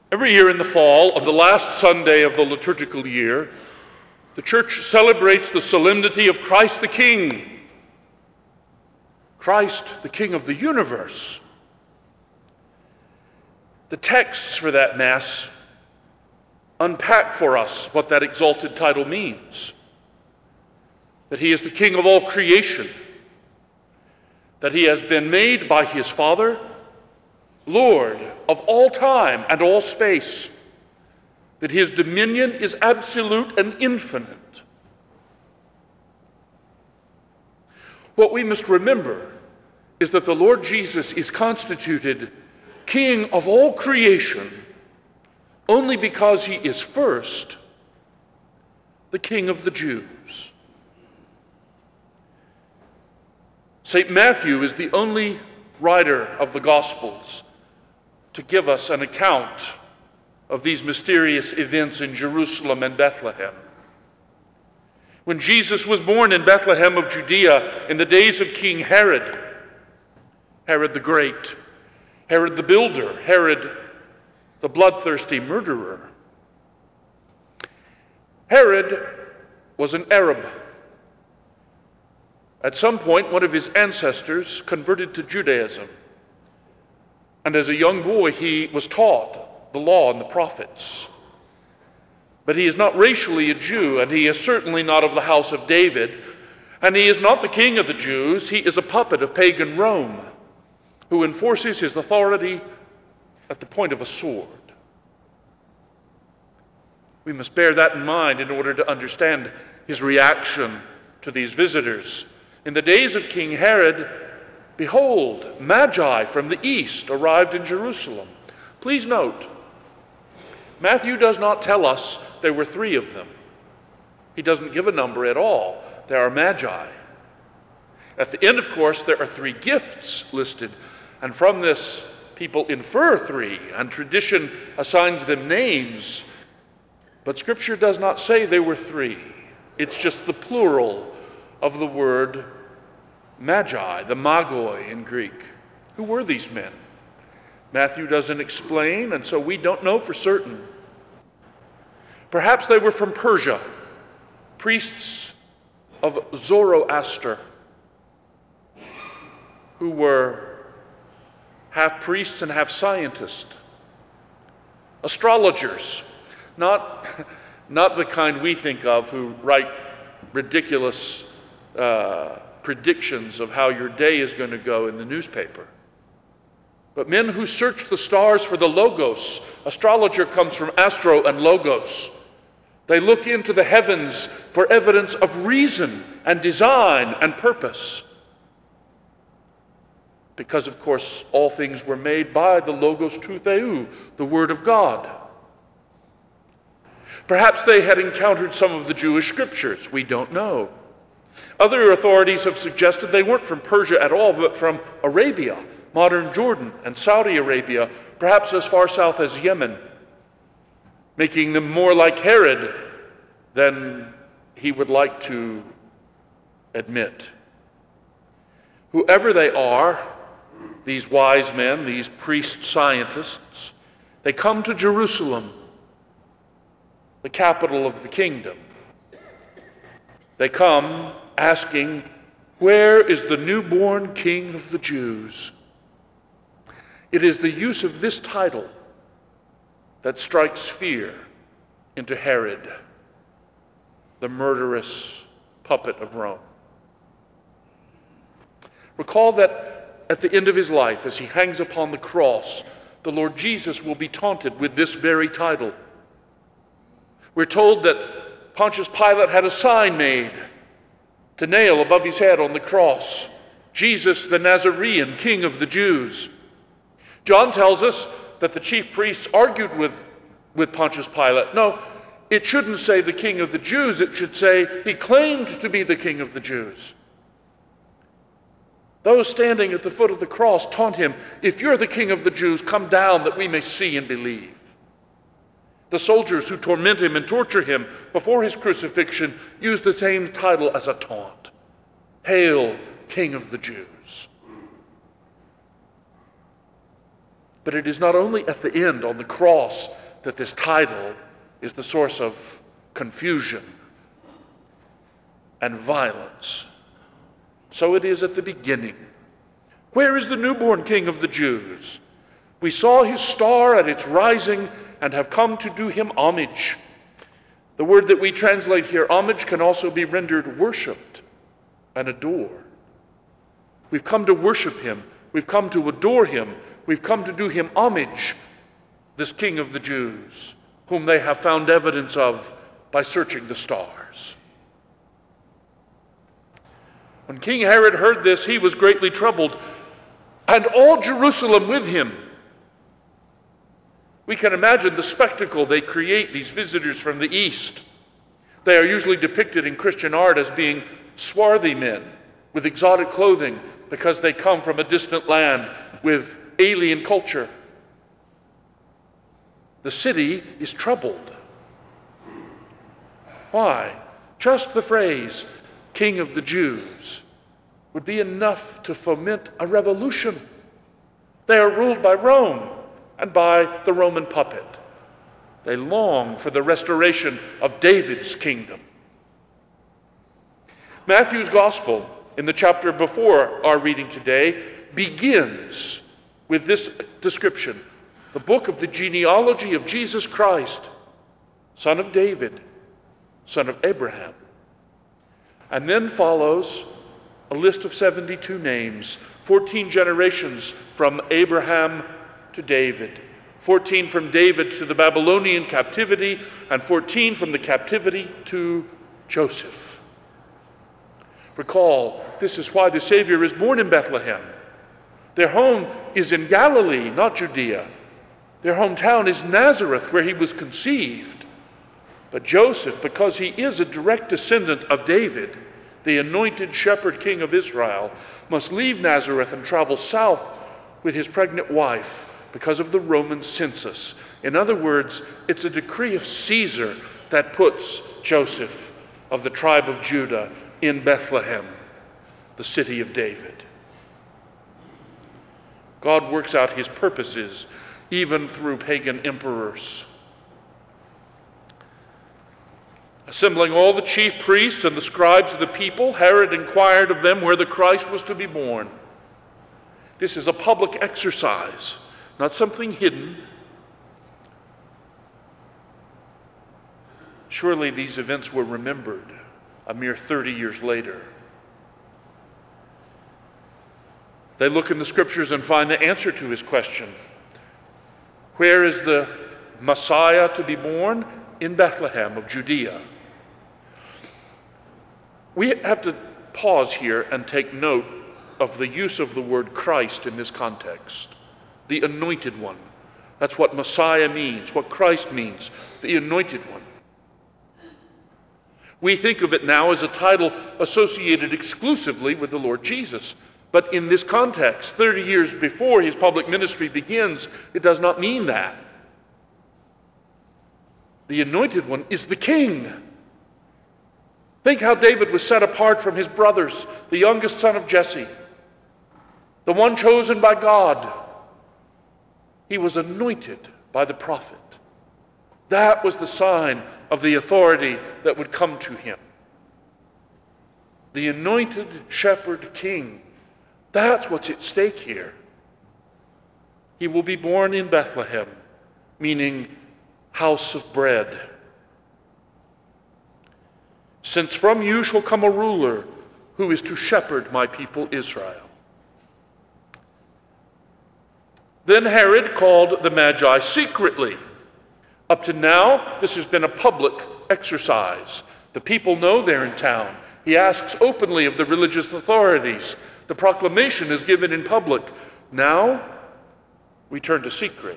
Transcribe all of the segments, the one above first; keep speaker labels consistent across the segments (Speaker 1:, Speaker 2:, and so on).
Speaker 1: Every year in the fall, on the last Sunday of the liturgical year, the Church celebrates the solemnity of Christ the King. Christ, the King of the universe. The texts for that Mass unpack for us what that exalted title means. That he is the King of all creation. That he has been made by his Father Lord of all time and all space, that his dominion is absolute and infinite. What we must remember is that the Lord Jesus is constituted King of all creation only because he is first the King of the Jews. St. Matthew is the only writer of the Gospels to give us an account of these mysterious events in Jerusalem and Bethlehem. When Jesus was born in Bethlehem of Judea in the days of King Herod, Herod the Great, Herod the Builder, Herod the bloodthirsty murderer. Herod was an Arab. At some point, one of his ancestors converted to Judaism. And as a young boy, he was taught the law and the prophets. But he is not racially a Jew, and he is certainly not of the house of David, and he is not the king of the Jews. He is a puppet of pagan Rome, who enforces his authority at the point of a sword. We must bear that in mind in order to understand his reaction to these visitors. In the days of King Herod, behold, Magi from the east arrived in Jerusalem. Please note, Matthew does not tell us there were 3 of them. He doesn't give a number at all. There are Magi. At the end, of course, there are 3 gifts listed, and from this people infer 3, and tradition assigns them names. But Scripture does not say they were 3. It's just the plural of the word magi, the magoi in Greek. Who were these men? Matthew doesn't explain, and so we don't know for certain. Perhaps they were from Persia, priests of Zoroaster, who were half priests and half scientists. Astrologers, not the kind we think of who write ridiculous predictions of how your day is going to go in the newspaper, but men who search the stars for the logos. Astrologer comes from astro and logos. They look into the heavens for evidence of reason and design and purpose. Because, of course, all things were made by the logos tou theou, the Word of God. Perhaps they had encountered some of the Jewish scriptures. We don't know. Other authorities have suggested they weren't from Persia at all, but from Arabia, modern Jordan and Saudi Arabia, perhaps as far south as Yemen, making them more like Herod than he would like to admit. Whoever they are, these wise men, these priest scientists, they come to Jerusalem, the capital of the kingdom. They come asking, where is the newborn King of the Jews? It is the use of this title that strikes fear into Herod, the murderous puppet of Rome. Recall that at the end of his life, as he hangs upon the cross, the Lord Jesus will be taunted with this very title. We're told that Pontius Pilate had a sign made to nail above his head on the cross, Jesus the Nazarene, King of the Jews. John tells us that the chief priests argued with Pontius Pilate. No, it shouldn't say the King of the Jews. It should say he claimed to be the King of the Jews. Those standing at the foot of the cross taunt him, if you're the King of the Jews, come down that we may see and believe. The soldiers who torment him and torture him before his crucifixion use the same title as a taunt. Hail, King of the Jews. But it is not only at the end on the cross that this title is the source of confusion and violence. So it is at the beginning. Where is the newborn King of the Jews? We saw his star at its rising and have come to do him homage. The word that we translate here, homage, can also be rendered worshipped and adore. We've come to worship him. We've come to adore him. We've come to do him homage, this King of the Jews, whom they have found evidence of by searching the stars. When King Herod heard this, he was greatly troubled, and all Jerusalem with him. We can imagine the spectacle they create, these visitors from the east. They are usually depicted in Christian art as being swarthy men with exotic clothing because they come from a distant land with alien culture. The city is troubled. Why? Just the phrase, King of the Jews, would be enough to foment a revolution. They are ruled by Rome and by the Roman puppet. They long for the restoration of David's kingdom. Matthew's gospel, in the chapter before our reading today, begins with this description: the book of the genealogy of Jesus Christ, son of David, son of Abraham. And then follows a list of 72 names, 14 generations from Abraham to David, 14 from David to the Babylonian captivity, and 14 from the captivity to Joseph. Recall, this is why the Savior is born in Bethlehem. Their home is in Galilee, not Judea. Their hometown is Nazareth, where he was conceived. But Joseph, because he is a direct descendant of David, the anointed shepherd king of Israel, must leave Nazareth and travel south with his pregnant wife because of the Roman census. In other words, it's a decree of Caesar that puts Joseph of the tribe of Judah in Bethlehem, the city of David. God works out his purposes even through pagan emperors. Assembling all the chief priests and the scribes of the people, Herod inquired of them where the Christ was to be born. This is a public exercise, not something hidden. Surely these events were remembered a mere 30 years later. They look in the scriptures and find the answer to his question. Where is the Messiah to be born? In Bethlehem of Judea. We have to pause here and take note of the use of the word Christ in this context. The anointed one. That's what Messiah means, what Christ means, the anointed one. We think of it now as a title associated exclusively with the Lord Jesus. But in this context, 30 years before his public ministry begins, it does not mean that. The anointed one is the king. Think how David was set apart from his brothers, the youngest son of Jesse, the one chosen by God. He was anointed by the prophet. That was the sign of the authority that would come to him. The anointed shepherd king. That's what's at stake here. He will be born in Bethlehem, meaning house of bread. Since from you shall come a ruler who is to shepherd my people Israel. Then Herod called the Magi secretly. Up to now, this has been a public exercise. The people know they're in town. He asks openly of the religious authorities. The proclamation is given in public. Now, we turn to secret,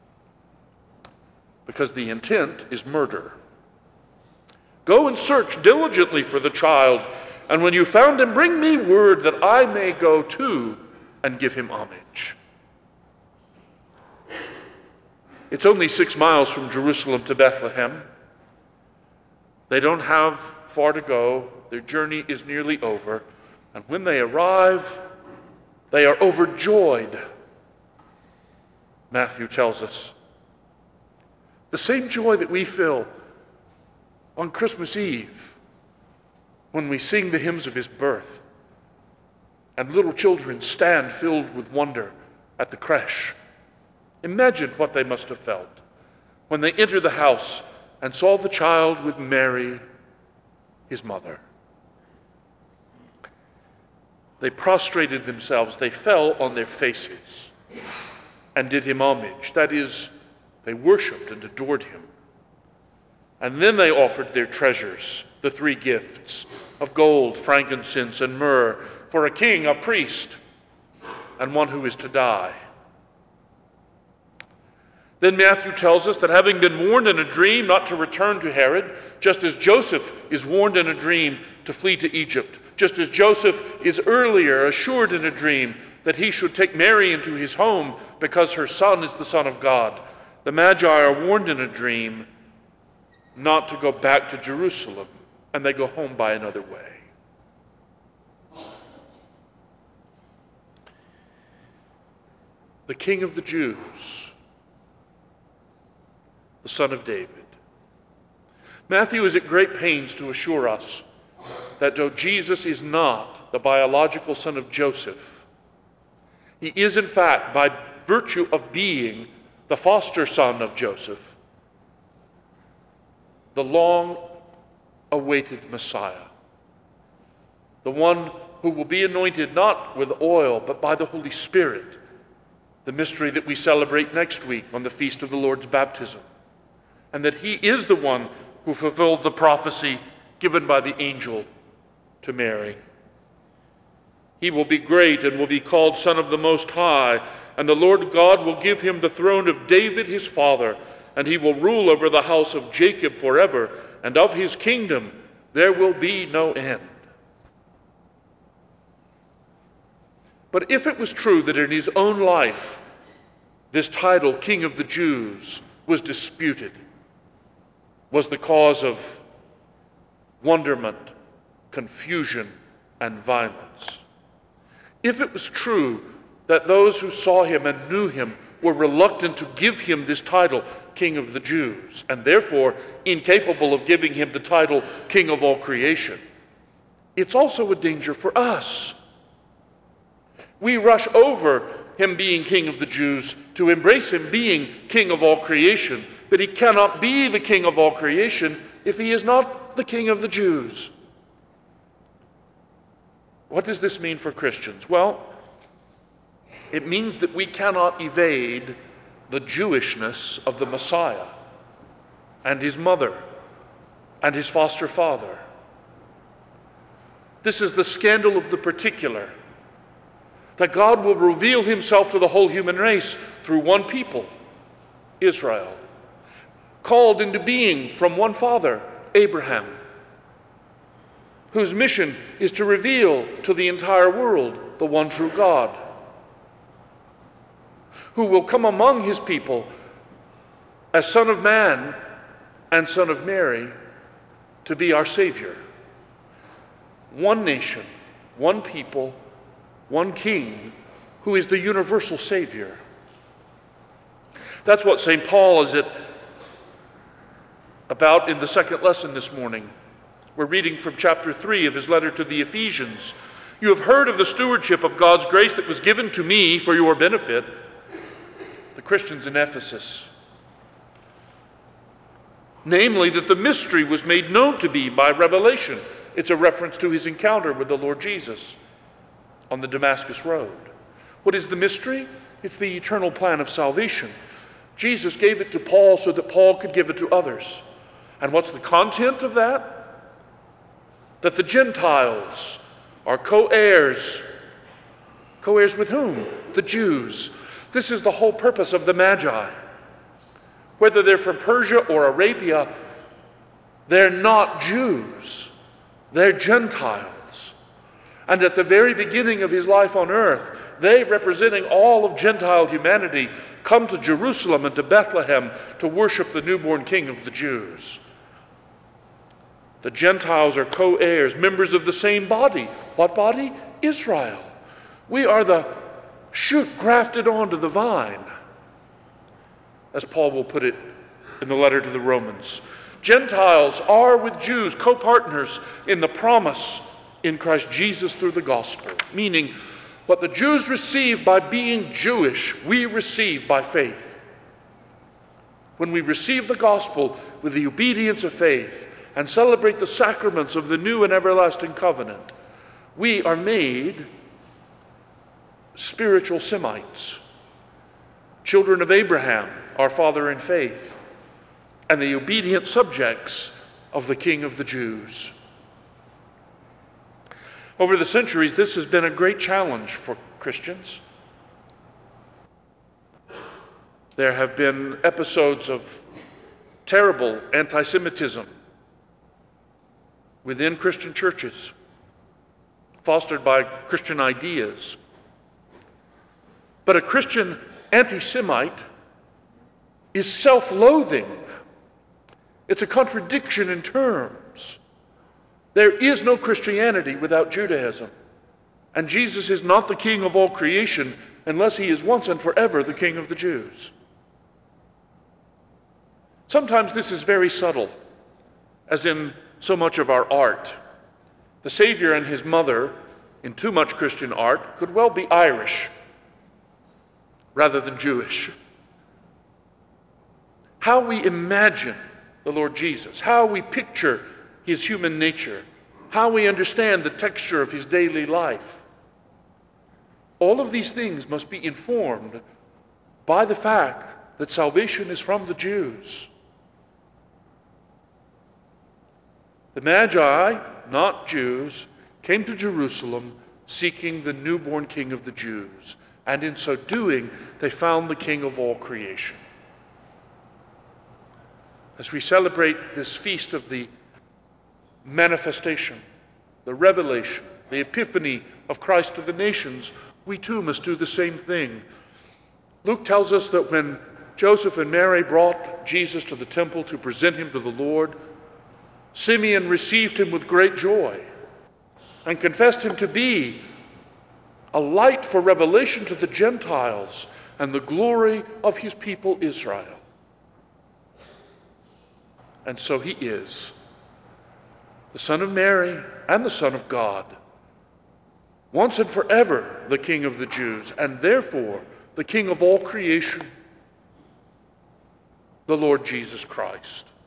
Speaker 1: because the intent is murder. Go and search diligently for the child, and when you found him, bring me word that I may go too and give him homage. It's only 6 miles from Jerusalem to Bethlehem. They don't have far to go. Their journey is nearly over. And when they arrive, they are overjoyed. Matthew tells us. The same joy that we feel on Christmas Eve when we sing the hymns of his birth and little children stand filled with wonder at the creche. Imagine what they must have felt when they entered the house and saw the child with Mary, his mother. They prostrated themselves, they fell on their faces and did him homage. That is, they worshiped and adored him. And then they offered their treasures, the three gifts of gold, frankincense, and myrrh, for a king, a priest, and one who is to die. Then Matthew tells us that having been warned in a dream not to return to Herod, just as Joseph is warned in a dream to flee to Egypt, just as Joseph is earlier assured in a dream that he should take Mary into his home because her son is the Son of God, the Magi are warned in a dream not to go back to Jerusalem, and they go home by another way. The King of the Jews, the Son of David. Matthew is at great pains to assure us that though Jesus is not the biological son of Joseph, he is in fact, by virtue of being the foster son of Joseph, the long-awaited Messiah, the one who will be anointed not with oil but by the Holy Spirit, the mystery that we celebrate next week on the Feast of the Lord's Baptism, and that he is the one who fulfilled the prophecy given by the angel to Mary. He will be great and will be called Son of the Most High, and the Lord God will give him the throne of David his father, and he will rule over the house of Jacob forever, and of his kingdom there will be no end. But if it was true that in his own life this title, King of the Jews, was disputed, was the cause of wonderment, confusion, and violence, if it was true that those who saw him and knew him were reluctant to give him this title, King of the Jews, and therefore incapable of giving him the title King of all creation, it's also a danger for us. We rush over him being King of the Jews to embrace him being King of all creation, but he cannot be the King of all creation if he is not the King of the Jews. What does this mean for Christians? Well, it means that we cannot evade the Jewishness of the Messiah and his mother and his foster father. This is the scandal of the particular, that God will reveal himself to the whole human race through one people, Israel, called into being from one father, Abraham, whose mission is to reveal to the entire world the one true God, who will come among his people as Son of Man and Son of Mary to be our Savior. One nation, one people, one King, who is the universal Savior. That's what St. Paul is about in the second lesson this morning. We're reading from chapter 3 of his letter to the Ephesians. You have heard of the stewardship of God's grace that was given to me for your benefit, the Christians in Ephesus. Namely, that the mystery was made known to me by revelation. It's a reference to his encounter with the Lord Jesus on the Damascus Road. What is the mystery? It's the eternal plan of salvation. Jesus gave it to Paul so that Paul could give it to others. And what's the content of that? That the Gentiles are co-heirs. Co-heirs with whom? The Jews. This is the whole purpose of the Magi. Whether they're from Persia or Arabia, they're not Jews. They're Gentiles. And at the very beginning of his life on earth, they, representing all of Gentile humanity, come to Jerusalem and to Bethlehem to worship the newborn King of the Jews. The Gentiles are co-heirs, members of the same body. What body? Israel. We are the shoot grafted onto the vine. as Paul will put it in the letter to the Romans. Gentiles are with Jews co-partners in the promise in Christ Jesus through the gospel, meaning what the Jews receive by being Jewish, we receive by faith. When we receive the gospel with the obedience of faith and celebrate the sacraments of the new and everlasting covenant, we are made spiritual Semites, children of Abraham, our father in faith, and the obedient subjects of the King of the Jews. Over the centuries, this has been a great challenge for Christians. There have been episodes of terrible anti-Semitism within Christian churches, fostered by Christian ideas. But a Christian anti-Semite is self-loathing. It's a contradiction in terms. There is no Christianity without Judaism. And Jesus is not the King of all creation unless he is once and forever the King of the Jews. Sometimes this is very subtle, as in so much of our art. The Savior and his mother, in too much Christian art, could well be Irish rather than Jewish. How we imagine the Lord Jesus, how we picture his human nature, how we understand the texture of his daily life. All of these things must be informed by the fact that salvation is from the Jews. The Magi, not Jews, came to Jerusalem seeking the newborn King of the Jews, and in so doing, they found the King of all creation. As we celebrate this feast of the manifestation, the revelation, the epiphany of Christ to the nations, we too must do the same thing. Luke tells us that when Joseph and Mary brought Jesus to the temple to present him to the Lord, Simeon received him with great joy and confessed him to be a light for revelation to the Gentiles and the glory of his people Israel. And so he is, the Son of Mary and the Son of God, once and forever the King of the Jews, and therefore the King of all creation, the Lord Jesus Christ.